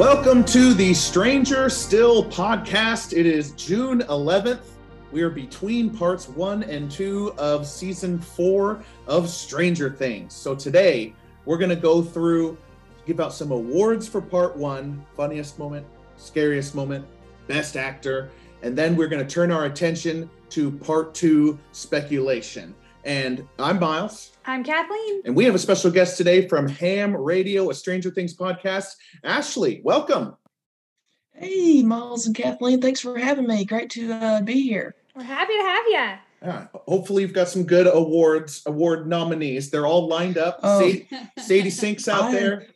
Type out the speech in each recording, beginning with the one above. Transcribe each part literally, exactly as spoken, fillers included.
Welcome to the Stranger Still podcast. It is June eleventh. We are between parts one and two of season four of Stranger Things. So today we're going to go through, give out some awards for part one, funniest moment, scariest moment, best actor, and then we're going to turn our attention to part two, speculation. And I'm Miles. I'm Kathleen. And we have a special guest today from Ham Radio, a Stranger Things podcast. Ashley, welcome. Hey, Miles and Kathleen. Thanks for having me. Great to uh, be here. We're happy to have you. Yeah, hopefully you've got some good awards, award nominees. They're all lined up. Oh. Sadie, Sadie Sink's out I, there.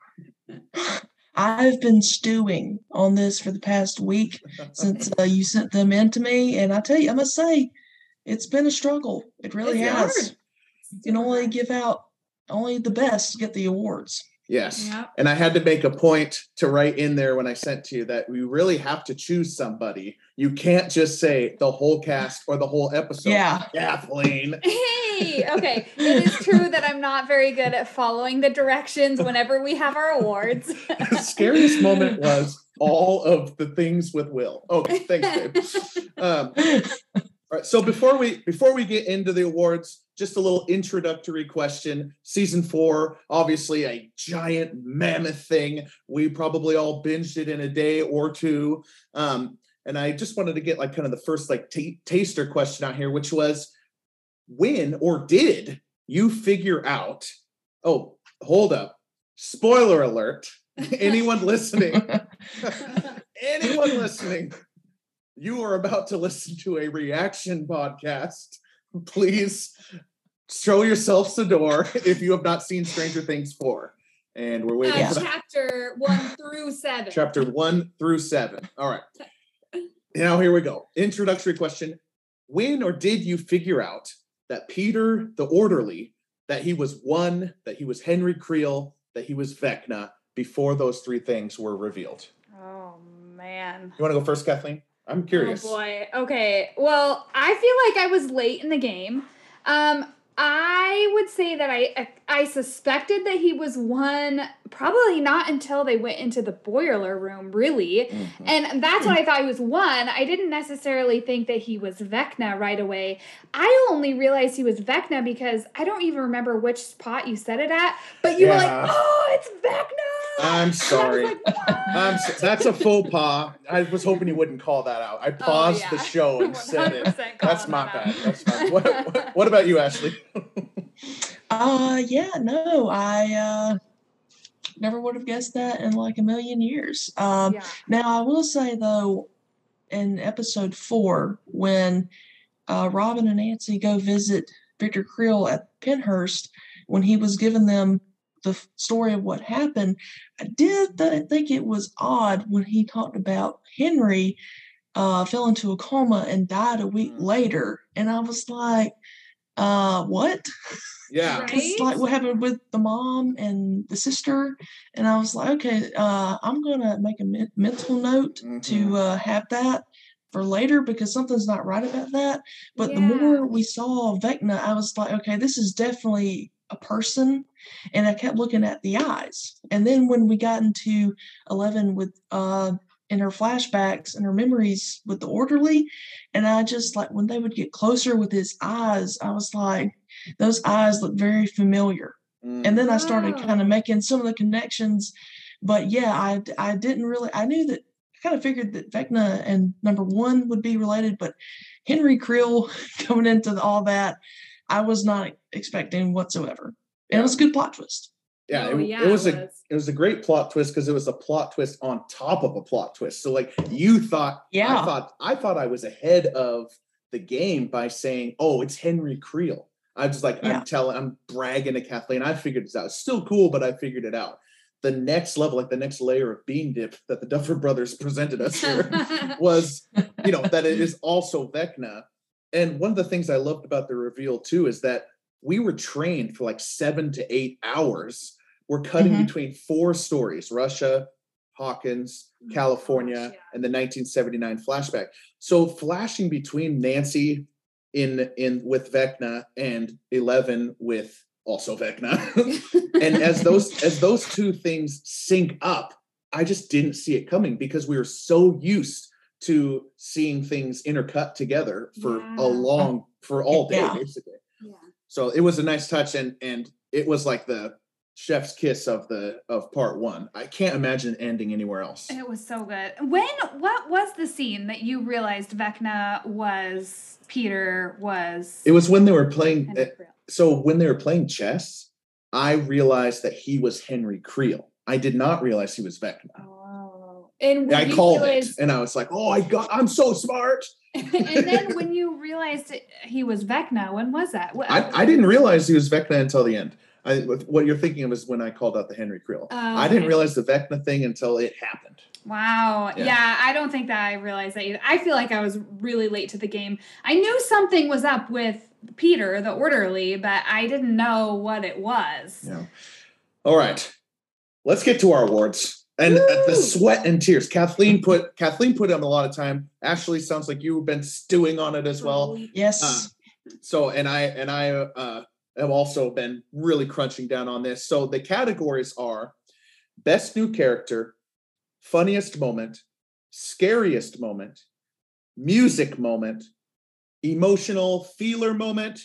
I've been stewing on this for the past week since uh, you sent them in to me. And I tell you, I must say, it's been a struggle. It really It's has. hard. You can only give out, only the best get the awards. Yes. Yep. And I had to make a point to write in there when I sent to you that we really have to choose somebody. You can't just say the whole cast or the whole episode. Yeah. Kathleen. Hey, okay. It is true that I'm not very good at following the directions whenever we have our awards. The scariest moment was all of the things with Will. Okay, thanks, babe. Um, all right, so before we before we get into the awards, just a little introductory question. Season four, obviously a giant mammoth thing. We probably all binged it in a day or two. Um, and I just wanted to get like kind of the first like t- taster question out here, which was, when or did you figure out? Oh, hold up! Spoiler alert! Anyone listening? Anyone listening? You are about to listen to a reaction podcast. Please show yourselves the door if you have not seen Stranger Things four. And we're waiting Uh, for that. chapter one through seven. Chapter one through seven. All right. Now here we go. Introductory question. When or did you figure out that Peter the Orderly, that he was one, that he was Henry Creel, that he was Vecna, before those three things were revealed? Oh, man. You want to go first, Kathleen? I'm curious. Oh, boy. Okay. Well, I feel like I was late in the game. Um, I would say that I I suspected that he was one, probably not until they went into the boiler room, really. Mm-hmm. And that's when I thought he was one. I didn't necessarily think that he was Vecna right away. I only realized he was Vecna because I don't even remember which spot you said it at, but you Yeah. were like, oh, it's Vecna! I'm sorry. And I was like, what? Um, so that's a faux pas. I was hoping you wouldn't call that out. I paused yeah. the show and said it. one hundred percent That's calling my that bad. out. That's fine. What, what, what about you, Ashley? Uh, yeah, no, I uh, never would have guessed that in like a million years. Um, Yeah. Now, I will say, though, in episode four, when uh, Robin and Nancy go visit Victor Creel at Penhurst, when he was giving them the f- story of what happened, I did th- think it was odd when he talked about Henry uh, fell into a coma and died a week Mm. later. And I was like, uh, what? Yeah. Right. It's like what happened with the mom and the sister. And I was like, okay, uh, I'm going to make a men- mental note Mhm. to uh, have that for later because something's not right about that. But the Yeah. more we saw Vecna, I was like, okay, this is definitely a person. And I kept looking at the eyes. And then when we got into Eleven with uh, in her flashbacks and her memories with the orderly, and I just like when they would get closer with his eyes, I was like, those eyes look very familiar. Mm. And then I started kind Oh. of making some of the connections. But yeah, I, I didn't really, I knew that, I kind of figured that Vecna and number one would be related, but Henry Creel coming into all that, I was not expecting whatsoever. And it was a good plot twist. Yeah, Oh, it, yeah, it was it a was. it was a great plot twist because it was a plot twist on top of a plot twist. So like you thought, Yeah. I thought I thought I was ahead of the game by saying, oh, it's Henry Creel. I was like, Yeah. I'm telling, I'm bragging to Kathleen. I figured this out. It's still cool, but I figured it out. The next level, like the next layer of bean dip that the Duffer Brothers presented us here was, you know, that it is also Vecna. And one of the things I loved about the reveal too is that we were trained for like seven to eight hours. We're cutting Mhm. between four stories: Russia, Hawkins, Oh my California, gosh, yeah. and the nineteen seventy-nine flashback. So flashing between Nancy in in with Vecna and Eleven with also Vecna, and as those as those two things sync up, I just didn't see it coming because we were so used to seeing things intercut together for Yeah. a long, for all day, Yeah. basically. Yeah. So it was a nice touch, and and it was like the chef's kiss of the of part one. I can't imagine ending anywhere else. It was so good. When what was the scene that you realized Vecna was Peter was It was when they were playing. Henry uh, Creel? So when they were playing chess, I realized that he was Henry Creel. I did not realize he was Vecna. Oh. And when I you called realized, it, and I was like, "Oh, I got! I'm so smart." and then when you realized it, he was Vecna, when was that? What, I, I didn't realize he was Vecna until the end. I, what you're thinking of is when I called out the Henry Creel. Oh, I didn't okay. realize the Vecna thing until it happened. Wow. Yeah. Yeah. I don't think that I realized that either. I feel like I was really late to the game. I knew something was up with Peter, the orderly, but I didn't know what it was. Yeah. All right. Let's get to our awards. And uh, the Woo! sweat and tears. Kathleen put Kathleen put in a lot of time. Ashley, sounds like you've been stewing on it as well. Yes. Uh, so and I and I uh, have also been really crunching down on this. So the categories are best new character, funniest moment, scariest moment, music moment, emotional feeler moment,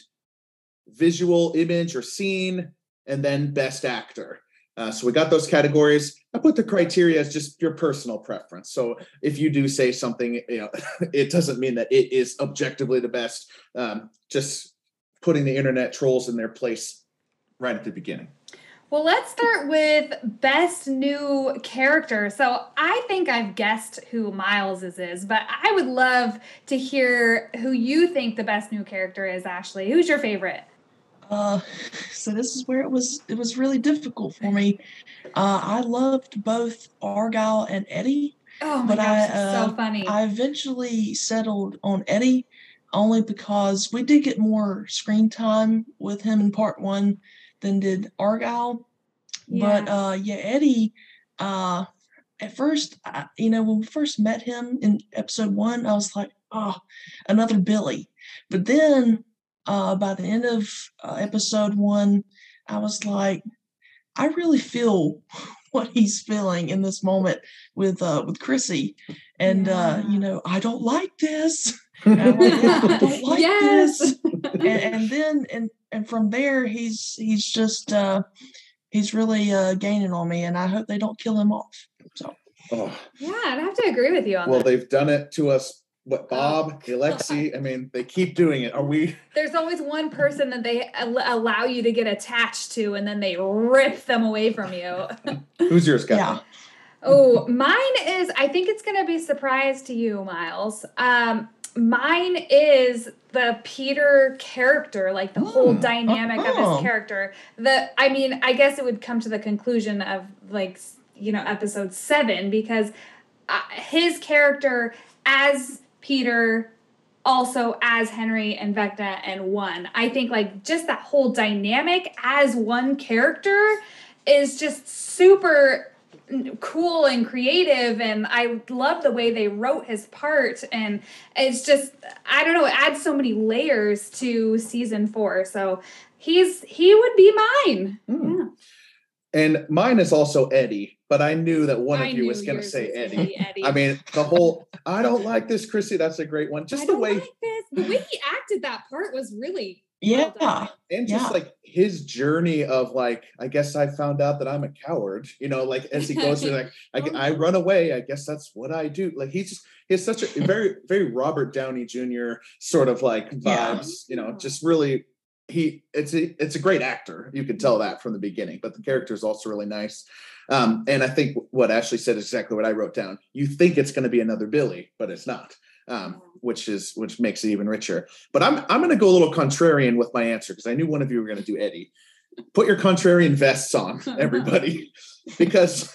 visual image or scene, and then best actor. Uh, so we got those categories. I put the criteria as just your personal preference. So if you do say something, you know, it doesn't mean that it is objectively the best. Um, just putting the internet trolls in their place right at the beginning. Well, let's start with best new character. So I think I've guessed who Miles's is, but I would love to hear who you think the best new character is, Ashley. Who's your favorite? Uh, so this is where it was it was really difficult for me. Uh, I loved both Argyle and Eddie, Oh my but gosh, I it's uh, so funny. I eventually settled on Eddie only because we did get more screen time with him in part one than did Argyle. But Yeah. uh, yeah, Eddie. Uh, at first, I, you know, when we first met him in episode one, I was like, oh, another Billy. But then uh, by the end of uh, episode one, I was like, I really feel what he's feeling in this moment with uh, with Chrissy, and uh, Yeah. you know, I don't like this. And I'm like, yeah, I don't like Yes. this. And, and then and and from there, he's he's just uh, he's really uh, gaining on me, and I hope they don't kill him off. So Oh, Yeah, I'd have to agree with you on well, that. they've done it to us. What, Bob, Alexi? I mean, they keep doing it. Are we? There's always one person that they al- allow you to get attached to, and then they rip them away from you. Who's yours, Kathleen? yeah, Oh, mine is, I think it's going to be a surprise to you, Miles. Um, mine is the Peter character, like the whole Hmm. dynamic of Oh. his character. The, I mean, I guess it would come to the conclusion of like, s- you know, episode seven, because uh, his character as Peter, also as Henry and Vecna and one. I think like just that whole dynamic as one character is just super cool and creative, and I love the way they wrote his part, and it's just, I don't know, it adds so many layers to season four. So he's he would be mine. Hmm. Yeah. And mine is also Eddie, but I knew that one of I you knew was going to yours say was gonna Eddie. be Eddie. I mean, the whole, I don't like this, Chrissy. That's a great one. Just I the don't way, like this. The way he acted that part was really yeah, well done. and just yeah. like his journey of like, I guess I found out that I'm a coward, you know, like as he goes through, like, I, Oh, I no. run away. I guess that's what I do. Like he's just, he's such a very, very Robert Downey Junior sort of like Yeah. vibes, you know, just really, he, it's a, it's a great actor. You can tell that from the beginning, but the character is also really nice. Um, and I think what Ashley said is exactly what I wrote down. You think it's going to be another Billy, but it's not. Um, which is which makes it even richer. But I'm I'm going to go a little contrarian with my answer because I knew one of you were going to do Eddie. Put your contrarian vests on, everybody, because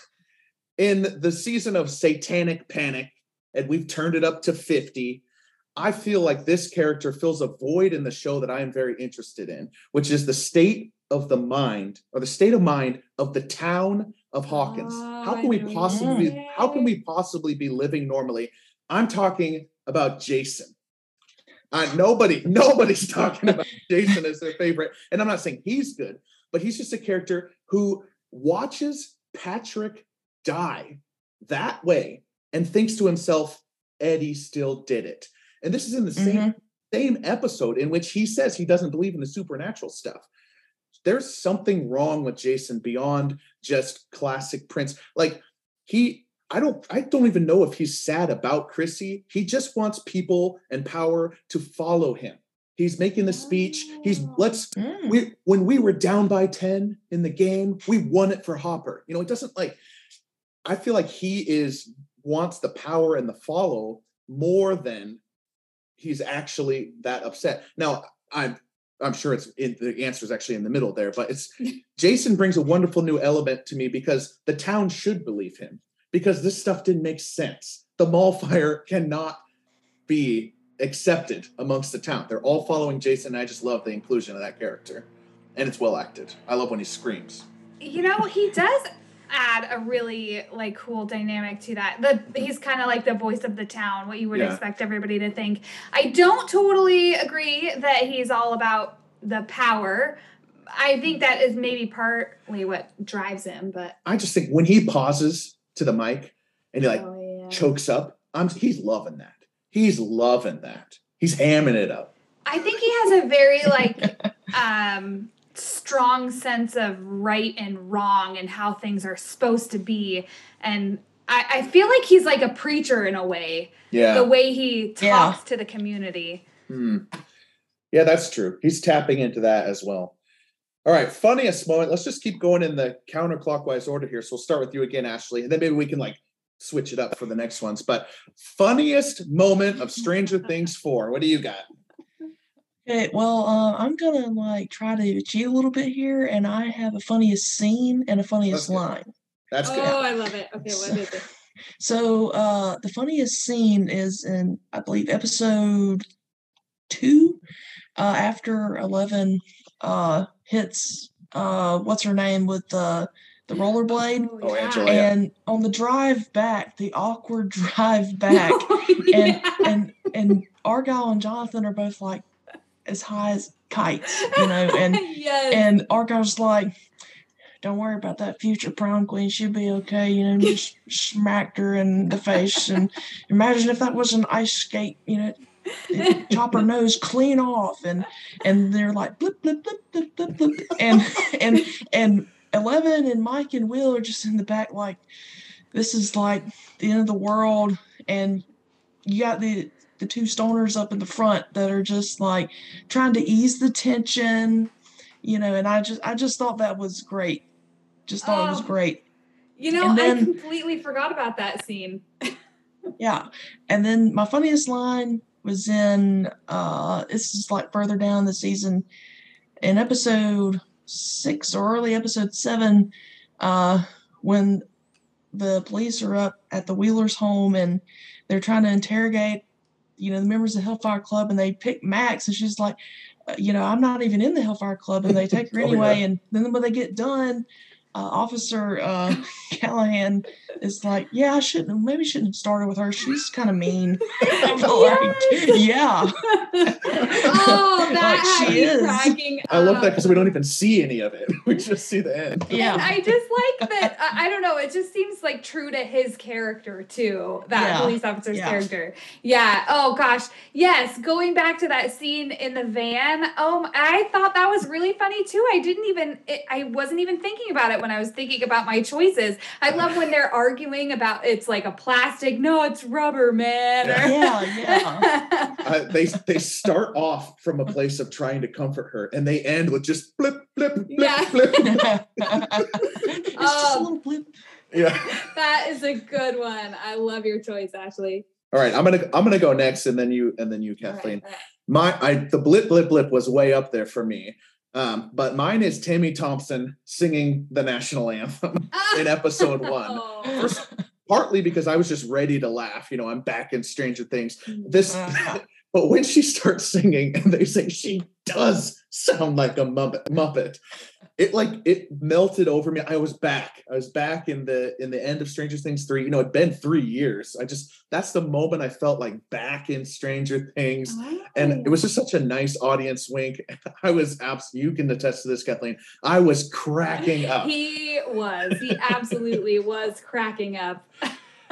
in the season of Satanic Panic, and we've turned it up to fifty, I feel like this character fills a void in the show that I am very interested in, which is the state of the mind or the state of mind of the town of Hawkins. Oh, How I can we know what you're possibly saying. how can we possibly be living normally? I'm talking about Jason. Uh, nobody, nobody's talking about Jason as their favorite. And I'm not saying he's good, but he's just a character who watches Patrick die that way and thinks to himself, Eddie still did it. And this is in the same, Mm-hmm. same episode in which he says he doesn't believe in the supernatural stuff. There's something wrong with Jason beyond just classic Prince. Like he, I don't, I don't even know if he's sad about Chrissy. He just wants people and power to follow him. He's making the speech. He's let's Mm. we when we were down by ten in the game, we won it for Hopper. You know, it doesn't like. I feel like he is wants the power and the follow more than he's actually that upset. Now, I'm I'm sure it's in, the answer is actually in the middle there, but it's Jason brings a wonderful new element to me because the town should believe him because this stuff didn't make sense. The mall fire cannot be accepted amongst the town. They're all following Jason. And I just love the inclusion of that character, and it's well acted. I love when he screams. You know, he does add a really like cool dynamic to that. The he's kind of like the voice of the town, what you would Yeah. expect everybody to think. I don't totally agree that he's all about the power. I think that is maybe partly what drives him, but I just think when he pauses to the mic and he like oh, yeah. chokes up, I'm he's loving that. He's loving that. He's hamming it up. I think he has a very like um strong sense of right and wrong and how things are supposed to be. And I, I feel like he's like a preacher in a way. Yeah. The way he talks Yeah. to the community. Hmm. Yeah, that's true. He's tapping into that as well. All right, funniest moment. Let's just keep going in the counterclockwise order here. So we'll start with you again, Ashley, and then maybe we can like switch it up for the next ones. But funniest moment of Stranger Things four. What do you got? Okay, well, uh, I'm gonna like try to cheat a little bit here, and I have a funniest scene and a funniest Okay. line. That's good. Oh, I love it. Okay, what is it? So uh, the funniest scene is in, I believe, episode two, uh, after Eleven uh, hits uh, what's her name with the the rollerblade, Oh, Angela. yeah. and on the drive back, the awkward drive back, Oh, and yeah. and and Argyle and Jonathan are both like as high as kites, you know, and yes. and Argyle's like, don't worry about that future prom queen. She'll be okay. You know, just smacked her in the face. And imagine if that was an ice skate, you know, it'd chop her nose clean off. And and they're like, blip, blip, blip, blip, blip, blip. And, and, and Eleven and Mike and Will are just in the back like, this is like the end of the world. And you got the, the two stoners up in the front that are just like trying to ease the tension, you know, and I just I just thought that was great. Just thought it was Oh. great. You know, And I then- completely forgot about that scene. Yeah. And then my funniest line was in uh this is like further down the season in episode six or early episode seven, uh when the police are up at the Wheelers' home and they're trying to interrogate, you know, the members of the Hellfire Club, and they pick Max, and she's like, uh, you know, I'm not even in the Hellfire Club, and they take her Oh, anyway. yeah. And then when they get done, uh, Officer uh, Callahan is like, yeah, I shouldn't, maybe shouldn't have started with her. She's kind of mean. I'm like, yeah. Oh, that Like had she me is. cracking I love that up. because we don't even see any of it. We just see the end. Yeah. And I just like that. I, I don't know. It just seems like true to his character too. That Yeah. police officer's Yeah. character. Yeah. Oh gosh. Yes. Going back to that scene in the van. Um, I thought that was really funny too. I didn't even. It, I wasn't even thinking about it when I was thinking about my choices. I love when they're arguing about it's like a plastic. No, it's rubber, man. or- Yeah, yeah. Uh, they they start off from a place of trying to comfort her, and they end with just blip, blip, blip, Yeah. blip. It's just a Um, little blip. Yeah. That is a good one. I love your choice, Ashley. All right, I'm gonna I'm gonna go next, and then you and then you, All right, Kathleen. all right. My I the blip blip blip was way up there for me, um, but mine is Tammy Thompson singing the national anthem in episode one. Oh. First, partly because I was just ready to laugh. You know, I'm back in Stranger Things. This, Uh-huh. but when she starts singing and they say she does sound like a muppet, muppet, it like it melted over me. I was back. I was back in the in the end of Stranger Things three. You know, it'd been three years. I just that's the moment I felt like back in Stranger Things. And it was just such a nice audience wink. I was absolutely, you can attest to this, Kathleen. I was cracking up. He was. He absolutely was cracking up.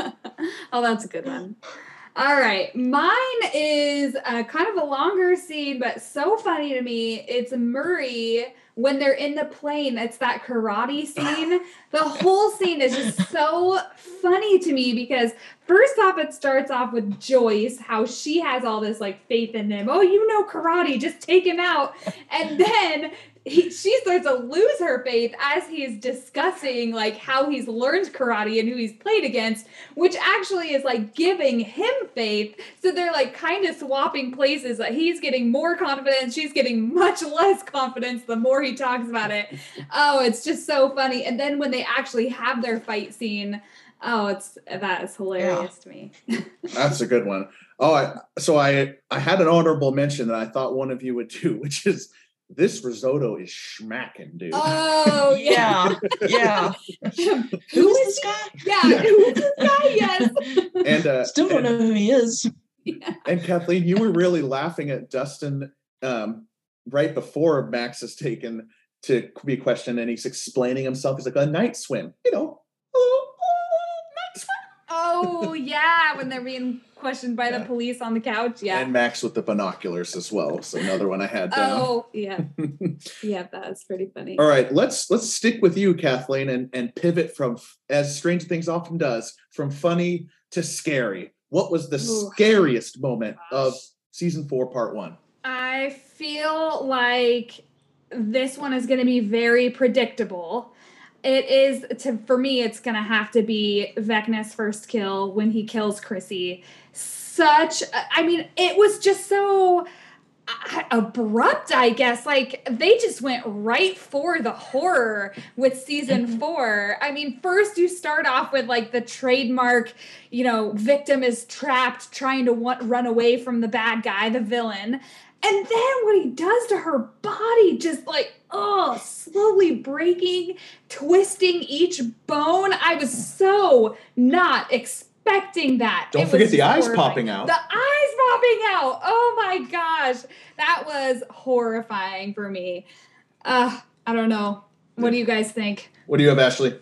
Oh, that's a good one. All right. Mine is uh, kind of a longer scene, but so funny to me. It's Murray when they're in the plane. It's that karate scene. The whole scene is just so funny to me because first off, it starts off with Joyce, how she has all this like faith in him. Oh, you know karate, just take him out. And then he, she starts to lose her faith as he's discussing like how he's learned karate and who he's played against, which actually is like giving him faith. So they're like kind of swapping places. Like he's getting more confidence, she's getting much less confidence the more he talks about it. Oh, it's just so funny. And then when they actually have their fight scene, oh, it's that is hilarious yeah. to me. That's a good one. Oh, I, so I I had an honorable mention that I thought one of you would do, which is this risotto is schmacking, dude. Oh, yeah. Yeah. yeah. Who is this guy? Yeah. Who is this guy? Yes. And uh, still don't and, know who he is. Yeah. And Kathleen, you were really laughing at Dustin um, right before Max is taken to be questioned and he's explaining himself. He's like, a night swim, you know. Oh, oh, night swim. Oh, yeah. When they're being questioned by yeah. the police on the couch. Yeah. And Max with the binoculars as well. So another one I had down. Oh, yeah. Yeah, that's pretty funny. All right, let's let's stick with you, Kathleen, and, and pivot from, as Stranger Things often does, from funny to scary. What was the Ooh. scariest moment of season four, part one? I feel like this one is going to be very predictable. It is, to for me, it's going to have to be Vecna's first kill when he kills Chrissy. Such, I mean, it was just so uh, abrupt, I guess. Like, they just went right for the horror with season four. I mean, first you start off with, like, the trademark, you know, victim is trapped trying to want, run away from the bad guy, the villain. And then what he does to her body, just like, oh, slowly breaking, twisting each bone. I was so not expecting that. Don't forget the eyes popping out. The eyes popping out. Oh my gosh. That was horrifying for me. Uh, I don't know. What do you guys think? What do you have, Ashley?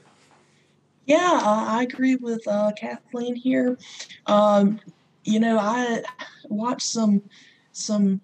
Yeah, uh, I agree with uh, Kathleen here. Um, you know, I watched some some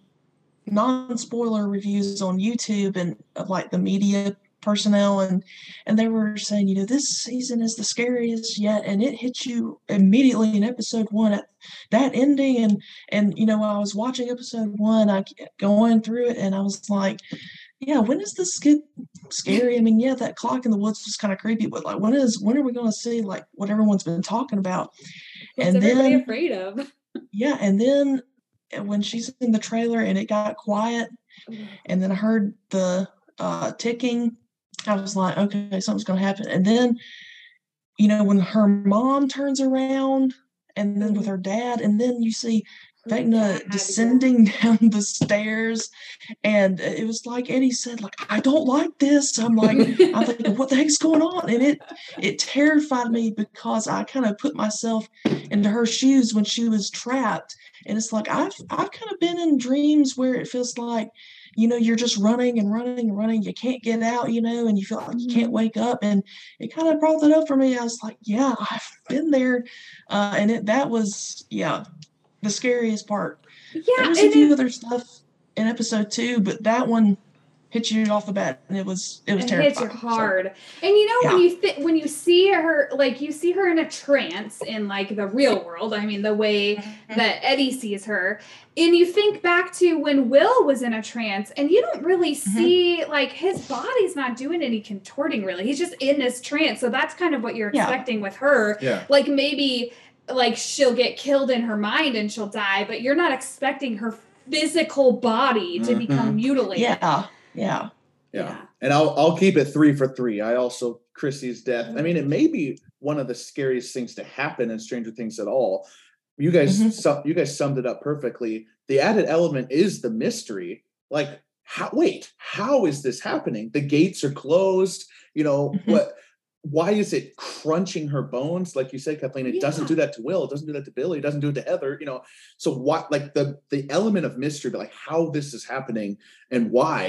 non-spoiler reviews on YouTube and of like the media personnel, and and they were saying, you know, this season is the scariest yet, and it hits you immediately in episode one at that ending. And and you know, while I was watching episode one, I kept going through it, and I was like, yeah, when does this get scary? I mean, yeah, that clock in the woods was kind of creepy, but like, when is when are we going to see like what everyone's been talking about? What's and everybody then afraid of? Yeah, and then when she's in the trailer and it got quiet, and then I heard the uh, ticking, I was like, okay, something's going to happen. And then, you know, when her mom turns around, and then with her dad, and then you see Vecna descending down the stairs, and it was like Eddie said, like, I don't like this. I'm like, I'm thinking, what the heck's going on? And it it terrified me because I kind of put myself into her shoes when she was trapped. And it's like, I've I've kind of been in dreams where it feels like, you know, you're just running and running and running. You can't get out, you know, and you feel like you can't wake up. And it kind of brought that up for me. I was like, yeah, I've been there. Uh, and it, that was, yeah, the scariest part. Yeah. There's a few other stuff in episode two, but that one hit you off the bat, and it was it was it terrifying. Hits you hard. So, and you know, yeah. when you th- when you see her, like you see her in a trance in like the real world. I mean, the way mm-hmm. that Eddie sees her, and you think back to when Will was in a trance, and you don't really mm-hmm. see like his body's not doing any contorting really. He's just in this trance. So that's kind of what you're yeah. expecting with her. Yeah. Like maybe like she'll get killed in her mind and she'll die, but you're not expecting her physical body to mm-hmm. become mutilated. Yeah. Yeah. Yeah. Yeah. And I'll I'll keep it three for three. I also Chrissy's death. I mean, it may be one of the scariest things to happen in Stranger Things at all. You guys mm-hmm. su- you guys summed it up perfectly. The added element is the mystery. Like, how wait, how is this happening? The gates are closed, you know, mm-hmm. what why is it crunching her bones? Like you said, Kathleen, it yeah. doesn't do that to Will. It doesn't do that to Billy. It doesn't do it to Heather. You know, so what? Like the the element of mystery, but like how this is happening and why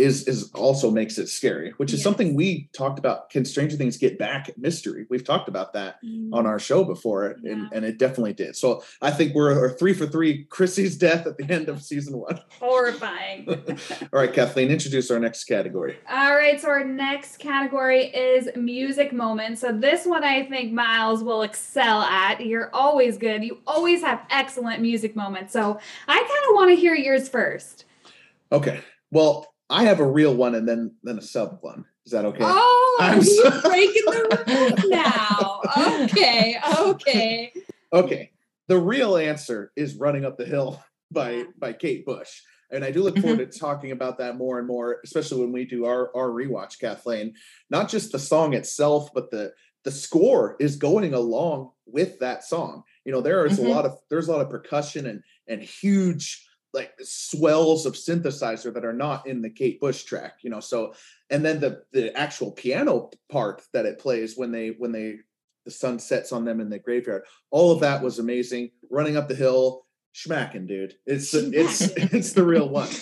is is also makes it scary, which is yes. something we talked about. Can Stranger Things get back at mystery? We've talked about that mm. on our show before, yeah. and, and it definitely did. So I think we're, we're three for three. Chrissy's death at the end of season one. Horrifying. All right, Kathleen, introduce our next category. All right, so our next category is music moments. So this one I think Miles will excel at. You're always good. You always have excellent music moments. So I kind of want to hear yours first. Okay. Well, I have a real one and then then a sub one. Is that okay? Oh, I'm you're so- breaking the rules now. Okay, okay. Okay. The real answer is Running Up the Hill by, by Kate Bush. And I do look forward to talking about that more and more, especially when we do our, our rewatch, Kathleen. Not just the song itself, but the the score is going along with that song. You know, there is mm-hmm. a lot of there's a lot of percussion and and huge like swells of synthesizer that are not in the Kate Bush track, you know, so, and then the, the actual piano part that it plays when they, when they, the sun sets on them in the graveyard, all of that was amazing. Running Up the Hill, schmacking, dude. It's, it's, it's the real one.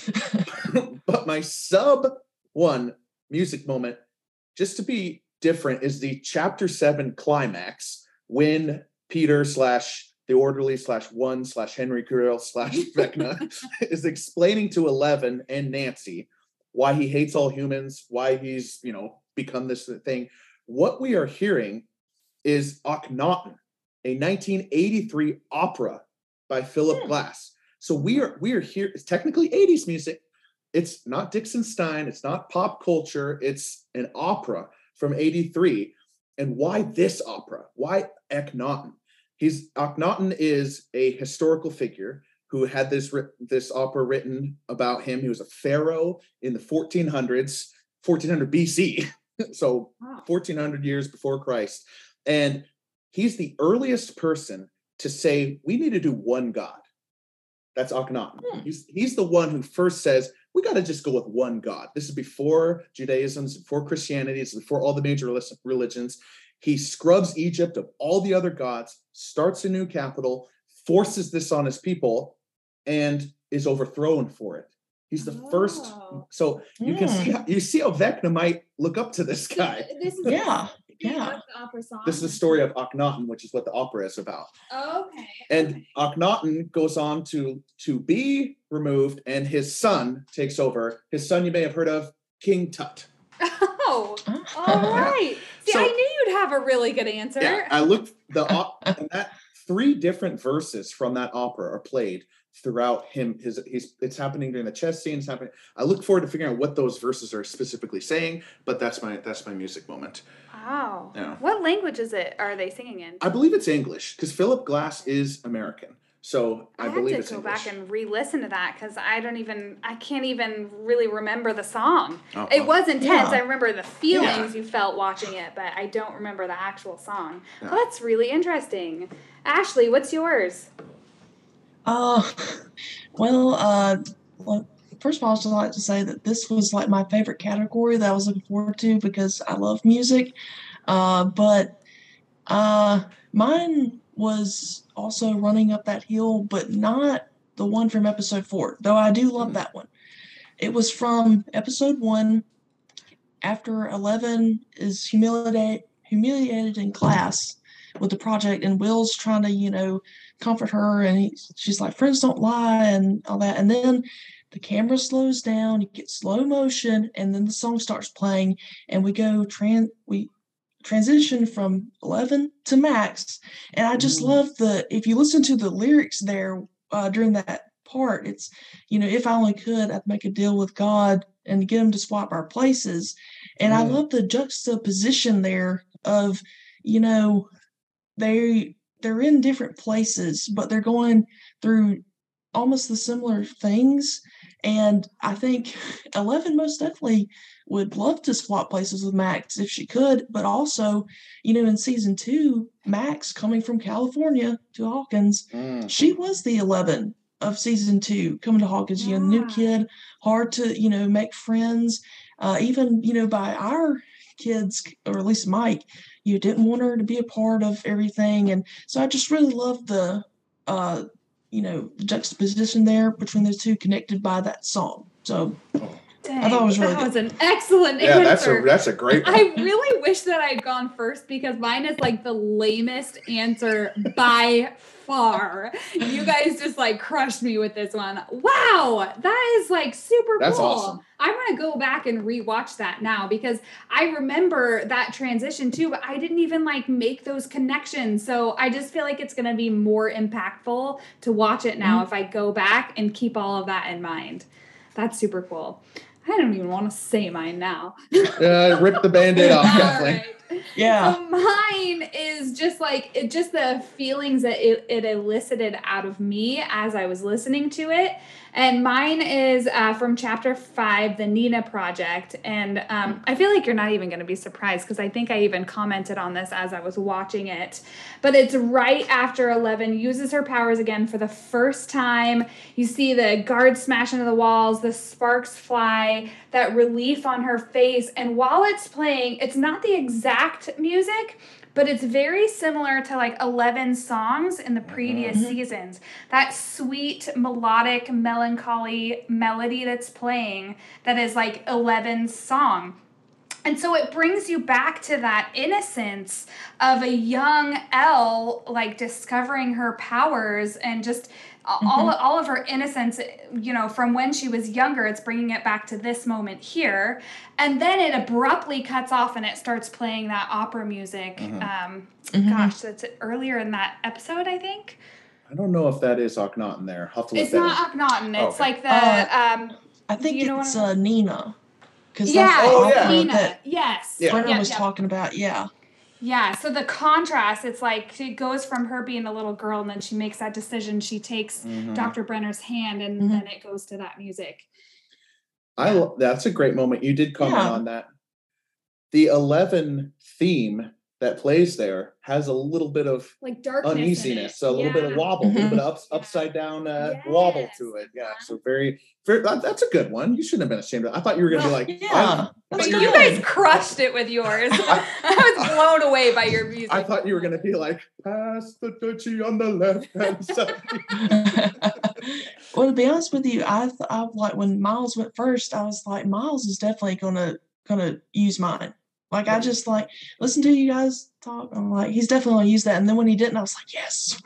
But my sub one music moment, just to be different, is the chapter seven climax when Peter slash the orderly slash one slash Henry Creel slash Vecna is explaining to Eleven and Nancy why he hates all humans, why he's, you know, become this thing. What we are hearing is Akhenaten, a nineteen eighty-three opera by Philip Glass. So we are we are here. It's technically eighties music. It's not Dixon Stein. It's not pop culture. It's an opera from eighty-three. And why this opera? Why Akhenaten? He's Akhenaten is a historical figure who had this this opera written about him. He was a pharaoh in the fourteen hundreds, fourteen hundred B C, so wow. fourteen hundred years before Christ. And he's the earliest person to say, we need to do one God. That's Akhenaten. Hmm. He's, he's the one who first says, we got to just go with one God. This is before Judaism, it's before Christianity, it's before all the major religions. He scrubs Egypt of all the other gods, starts a new capital, forces this on his people, and is overthrown for it. He's the oh. first. So you mm. can see how, you see how Vecna might look up to this guy. This is yeah, yeah. The opera song. This is the story of Akhenaten, which is what the opera is about. Okay. And okay. Akhenaten goes on to to be removed, and his son takes over. His son, you may have heard of, King Tut. Oh, all right. See, so, I knew you'd have a really good answer. Yeah, I looked the that three different verses from that opera are played throughout him. His he's it's happening during the chess scene. It's happening. I look forward to figuring out what those verses are specifically saying. But that's my that's my music moment. Wow. Yeah. What language is it? Are they singing in? I believe it's English because Philip Glass is American. So I, I believe have it's to go English. back and re-listen to that because I don't even, I can't even really remember the song. Oh, it was intense. yeah. I remember the feelings Yeah. you felt watching it, but I don't remember the actual song. Yeah. Well, that's really interesting. Ashley, what's yours? Uh, well, uh, well, first of all, I'd just like to say that this was like my favorite category that I was looking forward to because I love music. Uh, but uh, mine was also Running Up That Hill, but not the one from episode four, though I do love that one. It was from episode one, after Eleven is humiliated, humiliated in class with the project, and Will's trying to, you know, comfort her, and he, she's like, friends don't lie, and all that. And then the camera slows down, you get slow motion, and then the song starts playing, and we go trans we transition from Eleven to Max. And I just Ooh. love the, if you listen to the lyrics there uh, during that part, it's, you know, if I only could, I'd make a deal with God and get him to swap our places. And mm. I love the juxtaposition there of, you know, they they're in different places, but they're going through almost the similar things. And I think Eleven most definitely would love to swap places with Max if she could, but also, you know, in season two, Max coming from California to Hawkins, Mm. she was the Eleven of season two, coming to Hawkins, you know, new kid, hard to, you know, make friends, uh, even, you know, by our kids, or at least Mike, you didn't want her to be a part of everything. And so I just really love the, uh, you know, juxtaposition there between those two, connected by that song. So Dang, I thought it was really that good. was an excellent Yeah, answer. that's a that's a great one. I really wish that I'd gone first because mine is like the lamest answer by far. You guys just like crushed me with this one. Wow, that is like super That's cool. awesome. I'm gonna go back and rewatch that now because I remember that transition too, but I didn't even like make those connections. So I just feel like it's gonna be more impactful to watch it now Mhm. if I go back and keep all of that in mind. That's super cool. I don't even want to say mine now. Uh, rip the Band-Aid off, All Kathleen. right. Yeah. So mine is just like it, just the feelings that it, it elicited out of me as I was listening to it. And mine is uh, from chapter five, the Nina Project. And um, I feel like you're not even going to be surprised because I think I even commented on this as I was watching it. But it's right after Eleven uses her powers again for the first time. You see the guards smash into the walls, the sparks fly, that relief on her face. And while it's playing, it's not the exact music, but it's very similar to like eleven songs in the previous Mhm. seasons. That sweet, melodic, melancholy melody that's playing that is like eleven's song. And so it brings you back to that innocence of a young Elle, like discovering her powers and just all, all of her innocence, you know, from when she was younger. It's bringing it back to this moment here. And then it abruptly cuts off and it starts playing that opera music. Mhm. Um, Mhm. Gosh, that's earlier in that episode, I think. I don't know if that is Akhenaten there. I'll have to look It's that not up. Akhenaten. It's Okay. like the... Uh, um, I think you know it's what I'm- uh, Nina. Because yeah, that's the Oh, yeah. opera Nina. that Yes. Yeah. Brenner Yep, was yep. talking about. Yeah. Yeah, so the contrast, it's like it goes from her being a little girl and then she makes that decision. She takes Mhm. Doctor Brenner's hand and Mhm. then it goes to that music. I lo- that's a great moment. You did comment Yeah. on that. The Eleven theme that plays there has a little bit of Like darkness. uneasiness, in it. a little bit of Yeah. wobble, a little Mhm. bit of ups, Yeah. upside down uh, Yes. wobble to it. Yeah, so very, very. that- That's a good one. You shouldn't have been ashamed of it. I thought you were going to be Well, like, Yeah. I, That's but You you're- good. guys crushed it with yours. I was blown away by your music. I thought you were going to be like, pass the touchy on the left hand side. Well, to be honest with you, I th- I like when Miles went first. I was like, Miles is definitely gonna gonna use mine. Like I just like listen to you guys talk. I'm like, he's definitely gonna use that. And then when he didn't, I was like, yes.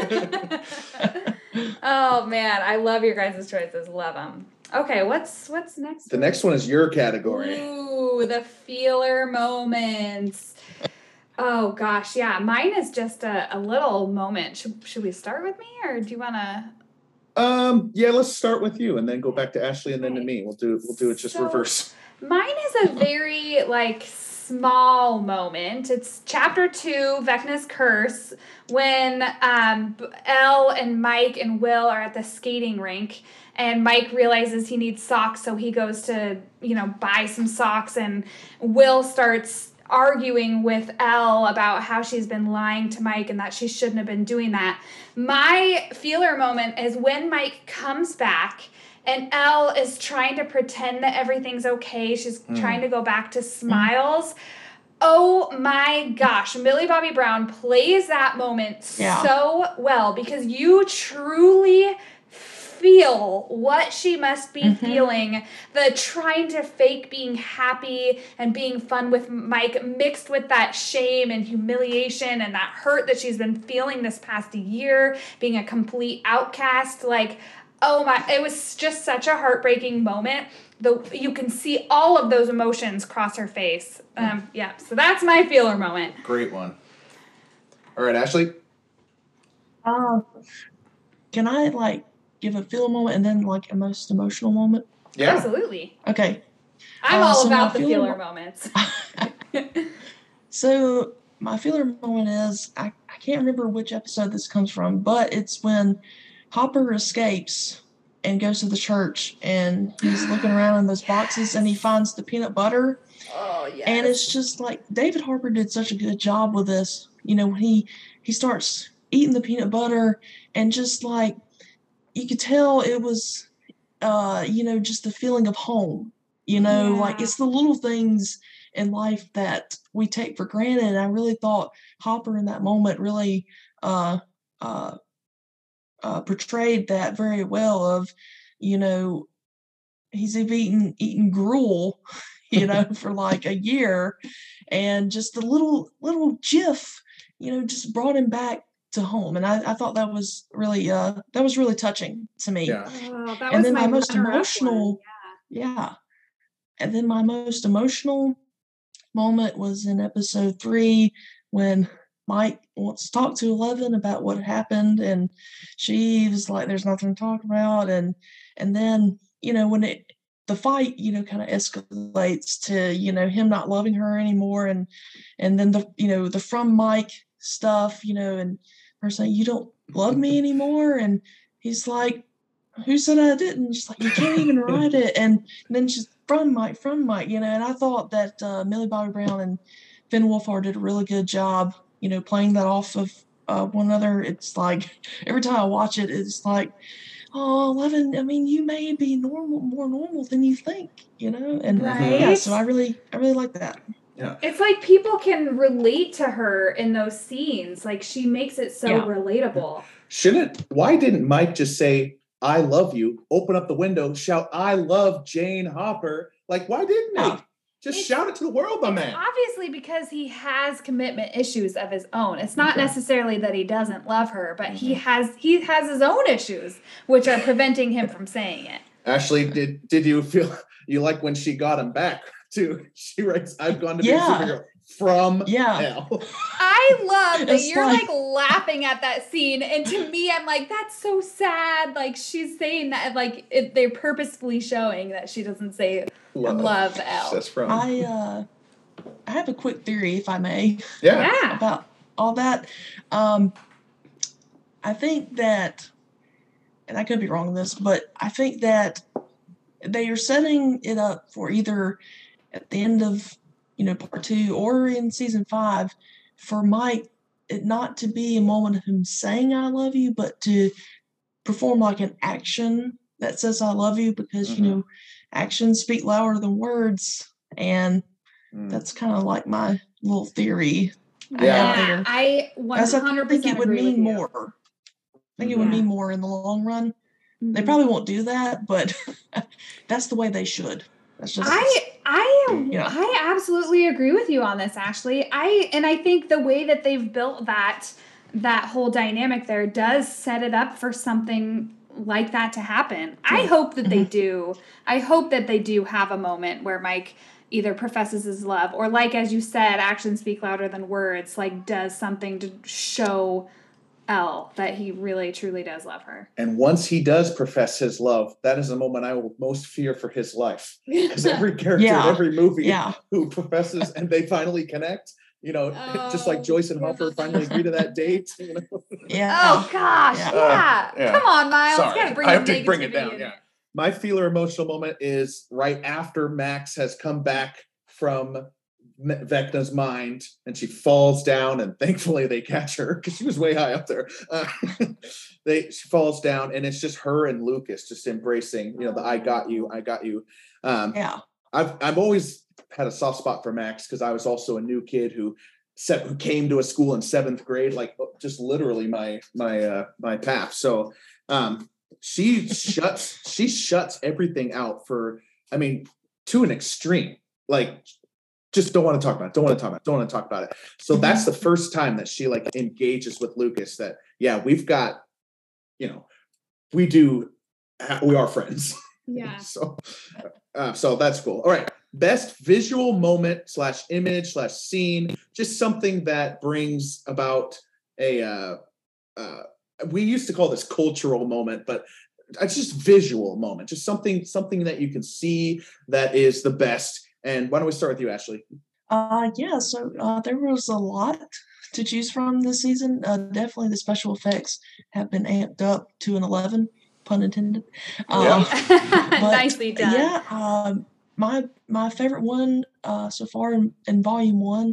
Oh man, I love your guys' choices. Love them. Okay, what's what's next? The next one is your category. Ooh, the feeler moments. Oh gosh, yeah. Mine is just a, a little moment. Should, should we start with me or do you wanna Um, yeah, let's start with you and then go back to Ashley and then to me. We'll do we'll do it just So- reverse. Mine is a very like small moment. It's chapter two, Vecna's Curse, when um, Elle and Mike and Will are at the skating rink, and Mike realizes he needs socks, so he goes to you know buy some socks, and Will starts arguing with Elle about how she's been lying to Mike and that she shouldn't have been doing that. My feeler moment is when Mike comes back and Elle is trying to pretend that everything's okay. She's Mm. trying to go back to smiles. Oh my gosh, Millie Bobby Brown plays that moment Yeah. so well because you truly feel what she must be Mhm. feeling. The trying to fake being happy and being fun with Mike mixed with that shame and humiliation and that hurt that she's been feeling this past year, being a complete outcast. Like, oh my, it was just such a heartbreaking moment. The, you can see all of those emotions cross her face. Um, yeah, so that's my feeler moment. Great one. All right, Ashley. Uh, can I like give a feel moment and then like a most emotional moment? Yeah. Absolutely. Okay. I'm Uh, all so my about the feeler feeler mo- moments. So my feeler moment is I, I can't remember which episode this comes from, but it's when Hopper escapes and goes to the church and he's looking around in those boxes and he finds the peanut butter. Oh, yes. And it's just like David Harper did such a good job with this. You know, when he he starts eating the peanut butter and just like you could tell it was uh, you know, just the feeling of home. You know, like Yeah. it's the little things in life that we take for granted. And I really thought Hopper in that moment really uh uh uh portrayed that very well of, you know, he's eaten eaten gruel, you know, for like a year, and just the little little GIF, you know, just brought him back to home, and I, I thought that was really uh that was really touching to me. Yeah. Oh, that And was then my my most runner-up one. emotional, yeah, and then my most emotional moment was in episode three when Mike wants to talk to Eleven about what happened, and she was like, "There's nothing to talk about," and and then you know when it the fight you know kind of escalates to you know him not loving her anymore, and and then the you know the from Mike stuff, you know, and her saying, "You don't love me anymore," and he's like, "Who said I didn't?" She's like, "You can't even write it," and, and then she's from Mike, from Mike, you know, and I thought that uh, Millie Bobby Brown and Finn Wolfhard did a really good job, you know, playing that off of uh, one another. It's like every time I watch it, it's like, oh, Eleven, I mean, you may be normal, more normal than you think, you know, and Right? yeah, so I really, I really like that. Yeah. It's like people can relate to her in those scenes. Like she makes it so Yeah. relatable. Shouldn't, why didn't Mike just say, "I love you," open up the window, shout, "I love Jane Hopper"? Like, why didn't Yeah. they? Just It's- shout it to the world, my man. Obviously, because he has commitment issues of his own. It's not Okay. necessarily that he doesn't love her, but he Mhm. has he has his own issues, which are preventing him from saying it. Ashley, did did you feel you like when she got him back too? She writes, "I've gone to be Yeah. a superhero from Yeah. hell." I love that It's you're like- like laughing at that scene, and to me, I'm like, that's so sad. Like she's saying that, like it, they're purposefully showing that she doesn't say love L. That's from. I uh, I have a quick theory, if I may. yeah. Yeah. About all that. Um, I think that, and I could be wrong on this, but I think that they are setting it up for either at the end of, you know, part two or in season five for Mike it not to be a moment of him saying "I love you," but to perform like an action that says "I love you," because, Mhm. you know, actions speak louder than words. And Mm. that's kind of like my little theory I Yeah. have there. I one As I hundred think percent it would agree with mean you. more. I think it Mhm. would Yeah. mean more in the long run. They Mhm. probably won't do that, but that's the way they should. That's just I I Yeah. I absolutely agree with you on this, Ashley. I and I think the way that they've built that that whole dynamic there does set it up for something like that to happen. I Yeah. hope that they Mhm. do. I hope that they do have a moment where Mike either professes his love or, like as you said, actions speak louder than words, like does something to show Elle that he really truly does love her. And once he does profess his love, that is the moment I will most fear for his life. Because every character Yeah. in every movie Yeah. who professes and they finally connect, you know, just like Oh, Joyce and poor Hopper little finally agree to that date. You know? Yeah. Oh gosh, Yeah. yeah. Uh, yeah. Come on, Miles. Sorry, Gotta bring I the have to bring it negativity down, in yeah. there. My feeler emotional moment is right after Max has come back from M- Vecna's mind and she falls down, and thankfully they catch her because she was way high up there. Uh, they she falls down and it's just her and Lucas just embracing, you know, the "I got you, I got you." Um, Yeah. I've I've always had a soft spot for Max because I was also a new kid who set, who came to a school in seventh grade, like just literally my my uh, my path. So um, she shuts she shuts everything out for, I mean, to an extreme. Like, just don't want to talk about it. Don't want to talk about it. Don't want to talk about it. So that's the first time that she like engages with Lucas that, yeah, we've got, you know, we do, we are friends. Yeah. So, uh, so that's cool. All right. Best visual moment slash image slash scene, just something that brings about a, uh, uh, we used to call this cultural moment, but it's just visual moment, just something, something that you can see that is the best. And why don't we start with you, Ashley? Uh, yeah, so uh, there was a lot to choose from this season. Uh, definitely the special effects have been amped up to an eleven, pun intended. Yeah. Uh, but, Nicely done. Yeah, um, my my favorite one uh, so far in, in volume one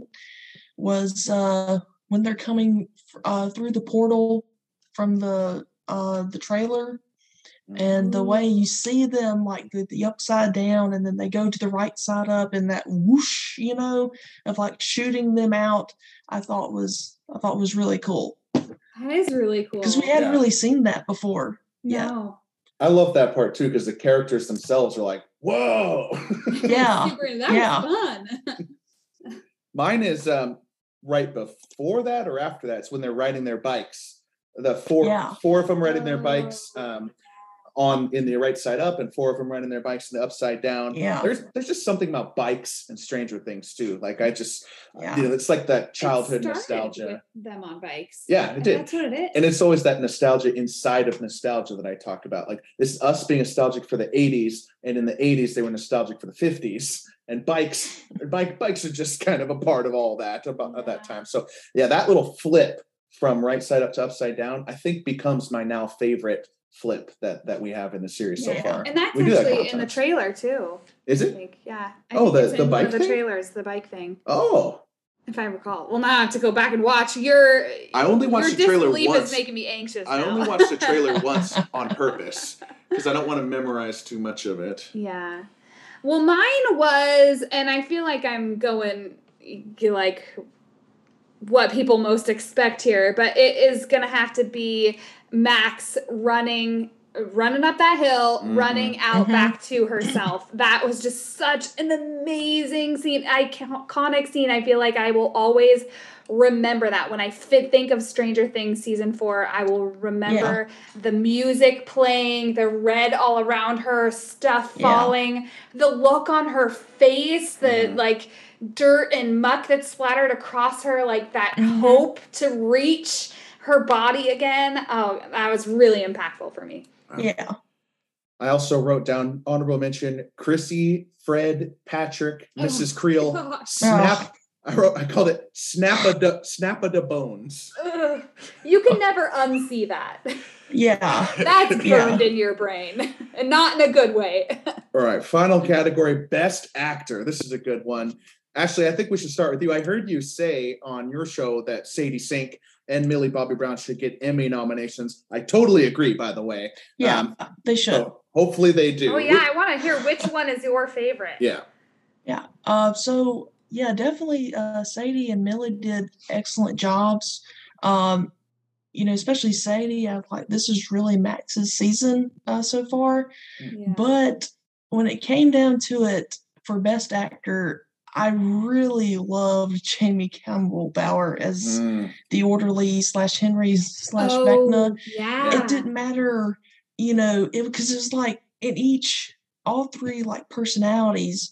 was uh, when they're coming uh, through the portal from the uh, the trailer. And the way you see them, like the, the upside down, and then they go to the right side up, and that whoosh, you know, of like shooting them out, I thought was I thought was really cool That is really cool. because we hadn't Yeah. really seen that before. Yeah. No. I love that part too because the characters themselves are like, whoa. Yeah. Super, that yeah. was fun. Mine is um, right before that or after that. It's when they're riding their bikes. The four Yeah. four of them riding their bikes um, on in the right side up, and four of them riding their bikes in the upside down. Yeah. There's there's just something about bikes and Stranger Things too. Like I just, Yeah. you know, it's like that childhood It started nostalgia. with them on bikes. Yeah, it And did. That's what it is. And it's always that nostalgia inside of nostalgia that I talk about. Like this is us being nostalgic for the eighties, and in the eighties they were nostalgic for the fifties. And bikes, bike bikes are just kind of a part of all that about Yeah. at that time. So yeah, that little flip from right side up to upside down, I think becomes my now favorite flip that that we have in the series Yeah. so far. And that's We do that a actually couple in the times. trailer too. Is I it? think. Yeah. I Oh, think the- it's the in one bike of the thing? trailers, the bike thing. Oh, If I recall. Well, now I have to go back and watch. Your I only watched your the trailer disbelief once. is making me anxious. I now. only watched the trailer once on purpose because I don't want to memorize too much of it. Yeah. Well, mine was, and I feel like I'm going like what people most expect here, but it is going to have to be Max running running up that hill, Mhm. running out Mhm. back to herself. That was just such an amazing scene, iconic scene. I feel like I will always remember that. When I fit, think of Stranger Things season four, I will remember the music playing, the red all around her, stuff Yeah. falling, the look on her face, the Mhm. like dirt and muck that splattered across her, like that Mhm. hope to reach her body again. Oh, that was really impactful for me. Yeah. I also wrote down honorable mention Chrissy, Fred, Patrick, Missus Oh, Creel, gosh. snap. I wrote. I called it snap a da, snap a da bones. Ugh. You can never unsee that. Yeah. That's burned Yeah. in your brain, and not in a good way. All right, final category: best actor. This is a good one. Actually, I think we should start with you. I heard you say on your show that Sadie Sink and Millie Bobby Brown should get Emmy nominations. I totally agree, by the way. Yeah. Um, They should. so hopefully they do. Oh yeah, I want to hear which one is your favorite. Yeah. Yeah. Uh, so yeah, definitely. Uh, Sadie and Millie did excellent jobs. Um, you know, especially Sadie. I was like, this is really Max's season uh, so far. Yeah. But when it came down to it for Best Actor, I really loved Jamie Campbell Bower as Mm. the orderly slash Henry slash oh, Vecna. yeah. It didn't matter, you know, it because it was like in each, all three like personalities,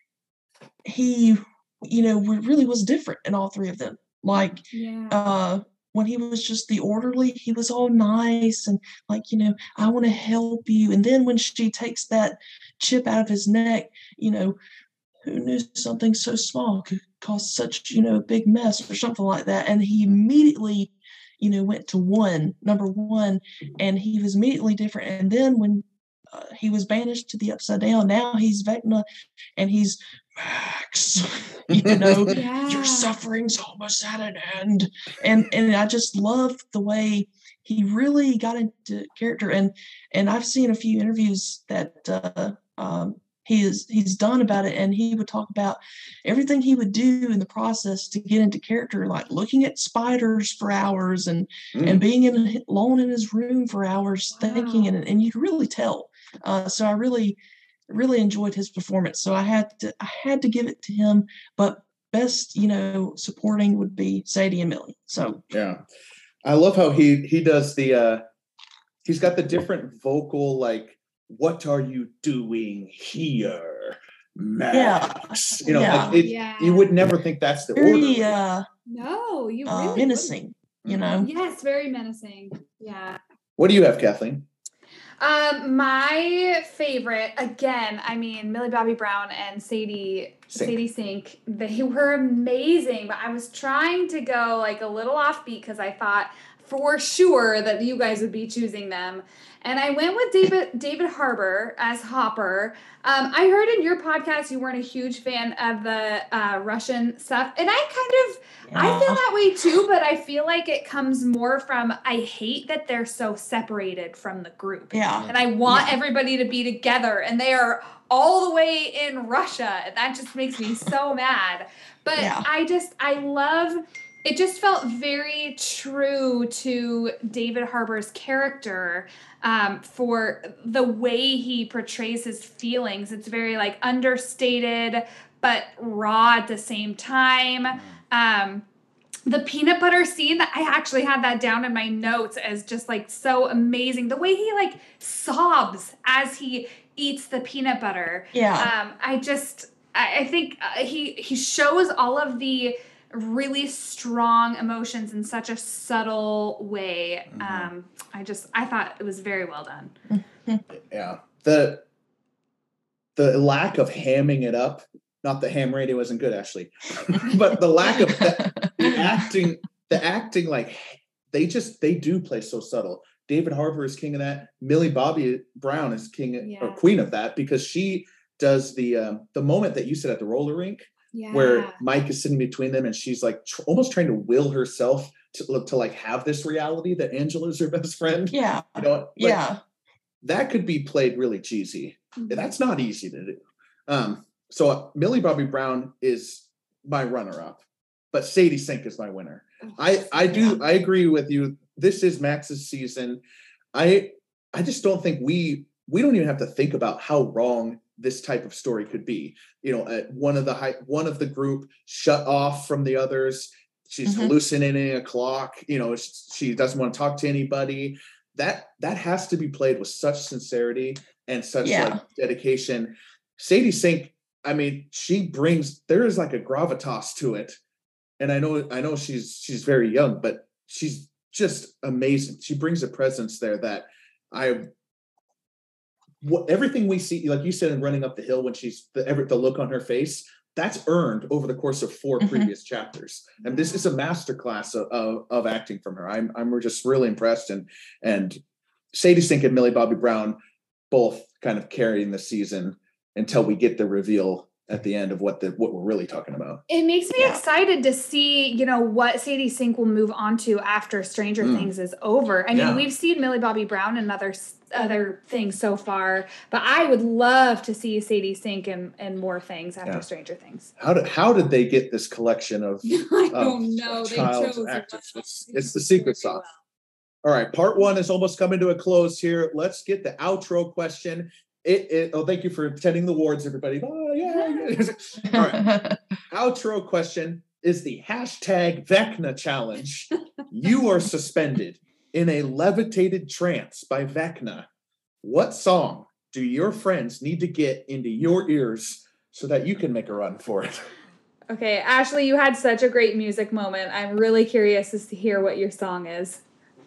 he, you know, really was different in all three of them. Like, Yeah. uh, when he was just the orderly, he was all nice and like, you know, I want to help you. And then when she takes that chip out of his neck, you know, who knew something so small could cause such, you know, big mess or something like that. And he immediately, you know, went to one, number one, and he was immediately different. And then when uh, he was banished to the Upside Down, now he's Vecna and he's Max, you know, Yeah. your suffering's almost at an end. And and I just loved the way he really got into character. And and I've seen a few interviews that uh, um, he is he's done about it, and he would talk about everything he would do in the process to get into character, like looking at spiders for hours and Mm. and being in alone in his room for hours thinking, Wow. and and you could really tell. Uh, so I really really enjoyed his performance. So I had to I had to give it to him, but best, you know, supporting would be Sadie and Millie. So Yeah. I love how he he does the uh he's got the different vocal like what are you doing here, Max? You know, Yeah. like, it, Yeah. you would never think that's the very order. uh, No, you uh, really menacing, you know. wouldn't. Yes, very menacing. Yeah. What do you have, Kathleen? Um, my favorite, again, I mean, Millie Bobby Brown and Sadie Sink. Sadie Sink, they were amazing, but I was trying to go like a little offbeat because I thought for sure that you guys would be choosing them. And I went with David David Harbour as Hopper. Um, I heard in your podcast you weren't a huge fan of the uh, Russian stuff, and I kind of I feel Yeah. that way too, but I feel like it comes more from I hate that they're so separated from the group. Yeah. And I want Yeah. everybody to be together, and they are all the way in Russia, and that just makes me so mad. But Yeah. I just I love it just felt very true to David Harbour's character, um, for the way he portrays his feelings. It's very like understated, but raw at the same time. Um, the peanut butter scene, that I actually had that down in my notes as just like so amazing. The way he like sobs as he eats the peanut butter. Yeah. Um, I just, I, I think uh, he he shows all of the really strong emotions in such a subtle way. Mm-hmm. Um, I just, I thought it was very well done. Yeah. The, the lack of hamming it up, not that ham radio isn't good, Ashley, but the lack of the, the acting, the acting, like they just, they do play so subtle. David Harbour is king of that. Millie Bobby Brown is king yeah. or queen of that, because she does the, um, the moment that you said at the roller rink, yeah. where Mike is sitting between them and she's like tr- almost trying to will herself to, to like have this reality that Angela's her best friend. Yeah. You know, like, yeah. That could be played really cheesy. Mm-hmm. That's not easy to do. Um, so uh, Millie Bobby Brown is my runner-up, but Sadie Sink is my winner. Oh, I, I do, yeah. I agree with you. This is Max's season. I, I just don't think we, we don't even have to think about how wrong this type of story could be. You know, uh, one of the high, one of the group shut off from the others. She's mm-hmm. hallucinating a clock. You know, she, she doesn't want to talk to anybody. That that has to be played with such sincerity and such yeah. like dedication. Sadie Sink, I mean, she brings, there is like a gravitas to it. And I know, I know she's she's very young, but she's just amazing. She brings a presence there that I. What, everything we see, like you said, in Running Up the Hill, when she's the every, the look on her face, that's earned over the course of four mm-hmm. previous chapters, and this is a masterclass of, of of acting from her. I'm I'm just really impressed, and and Sadie Sink and Millie Bobby Brown both kind of carrying the season until we get the reveal at the end of what the what we're really talking about. It makes me yeah. excited to see, you know, what Sadie Sink will move on to after Stranger mm. Things is over. I mean, yeah. we've seen Millie Bobby Brown in other other things so far, but I would love to see Sadie Sink in, in more things after yeah. Stranger Things. How did how did they get this collection of I don't know. They chose actors? It's, it's the secret sauce. Well. All right, part one is almost coming to a close here. Let's get the outro question. It, it, oh, thank you for attending the awards, everybody. Oh, yeah. yeah. All right. Outro question is the hashtag Vecna challenge. You are suspended in a levitated trance by Vecna. What song do your friends need to get into your ears so that you can make a run for it? Okay, Ashley, you had such a great music moment. I'm really curious as to hear what your song is.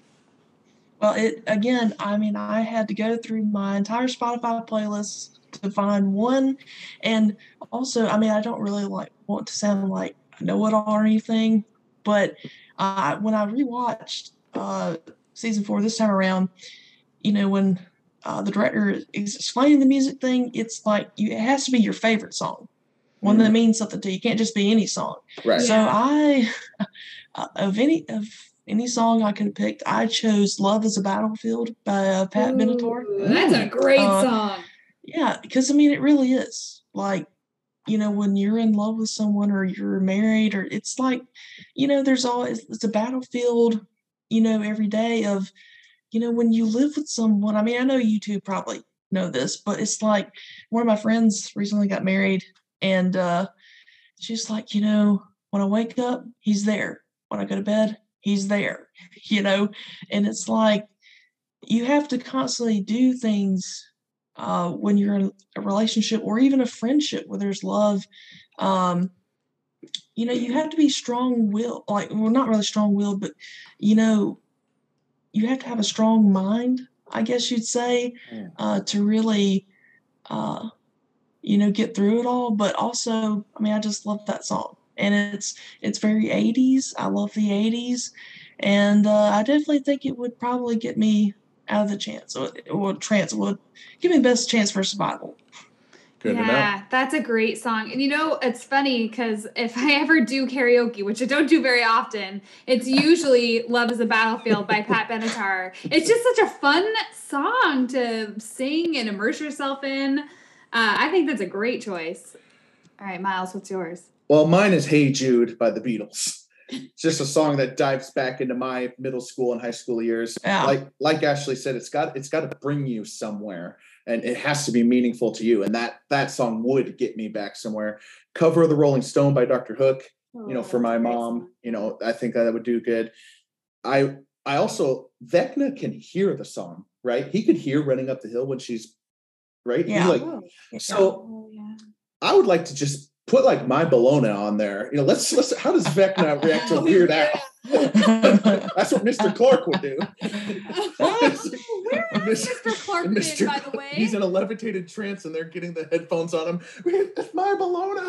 Well, it again, I mean, I had to go through my entire Spotify playlist to find one. And also, I mean, I don't really like want to sound like I know it all or anything, but uh, when I rewatched uh, season four this time around, you know, when uh, the director is explaining the music thing, it's like you, it has to be your favorite song, one mm. that means something to you. You can't just be any song. Right. So yeah. I, uh, of any of any song I could have picked, I chose "Love Is a Battlefield" by uh, Pat Ooh, Benatar. That's a great uh, song. Yeah, because I mean, it really is like, you know, when you're in love with someone or you're married, or it's like, you know, there's always, it's a battlefield, you know, every day of, you know, when you live with someone. I mean, I know you two probably know this, but it's like one of my friends recently got married, and uh, she's like, you know, when I wake up, he's there. When I go to bed, he's there, you know, and it's like you have to constantly do things uh, when you're in a relationship or even a friendship where there's love. Um, you know, you have to be strong-willed, like, well, not really strong-willed, but, you know, you have to have a strong mind, I guess you'd say, uh, to really, uh, you know, get through it all. But also, I mean, I just love that song. And it's it's very eighties. I love the eighties. And uh, I definitely think it would probably get me out of the chance. Or, or trance would give me the best chance for survival. Good yeah, that's a great song. And you know, it's funny because if I ever do karaoke, which I don't do very often, it's usually Love Is a Battlefield by Pat Benatar. It's just such a fun song to sing and immerse yourself in. Uh, I think that's a great choice. All right, Miles, what's yours? Well, mine is Hey Jude by the Beatles. it's just a song that dives back into my middle school and high school years. Yeah. Like like Ashley said, it's got it's got to bring you somewhere, and it has to be meaningful to you. And that that song would get me back somewhere. Cover of the Rolling Stone by Doctor Hook. Oh, you know, for that's my a great mom, song. you know, I think that would do good. I I also Vecna can hear the song, right? He could hear Running Up the Hill when she's right. He Yeah. like Oh, so. oh, yeah. I would like to just put like My Bologna on there. You know, let's let's. How does Vecna react to Weird Al? That's what Mister Clark would do. Oh, where is Mister Mister Clark been, Mister by the way? He's in a levitated trance, and they're getting the headphones on him. It's My Bologna.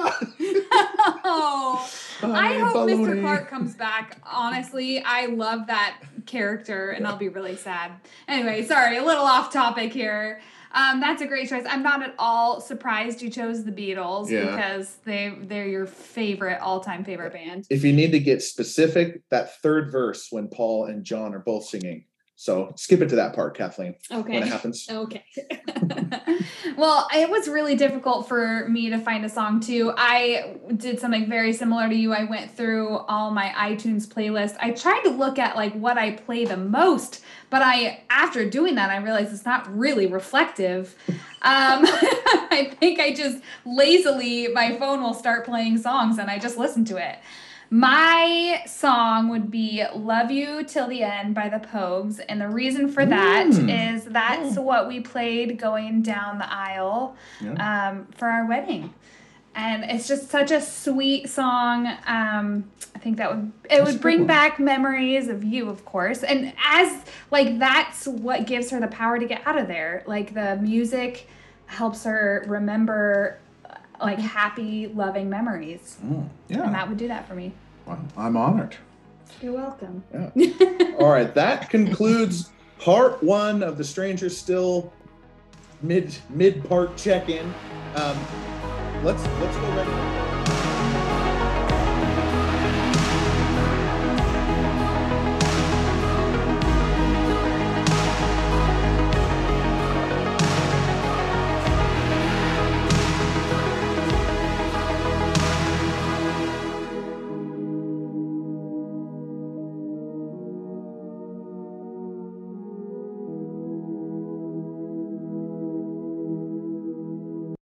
Oh, I My hope Mister bologna. Clark comes back. Honestly, I love that character, and I'll be really sad. Anyway, sorry, a little off topic here. Um, that's a great choice. I'm not at all surprised you chose the Beatles Yeah. because they they're your favorite all time favorite band. If you need to get specific, that third verse when Paul and John are both singing. So skip it to that part, Kathleen, Okay. when it happens. Okay. Well, it was really difficult for me to find a song too. I did something very similar to you. I went through all my iTunes playlist. I tried to look at like what I play the most, but I after doing that, I realized it's not really reflective. Um, I think I just lazily, my phone will start playing songs and I just listen to it. My song would be Love You Till the End by the Pogues. And the reason for that Mm. is that's Mm. what we played going down the aisle Yeah. um, for our wedding. And it's just such a sweet song. Um, I think that would, it That's a would good bring one. back memories of you, of course. And as, like, that's what gives her the power to get out of there. Like, the music helps her remember, uh, like, happy, loving memories. Mm, And yeah. that would do that for me. Wow, I'm honored. You're welcome. All right, that concludes part one of the Stranger Still mid mid part check in. Um, let's let's go right.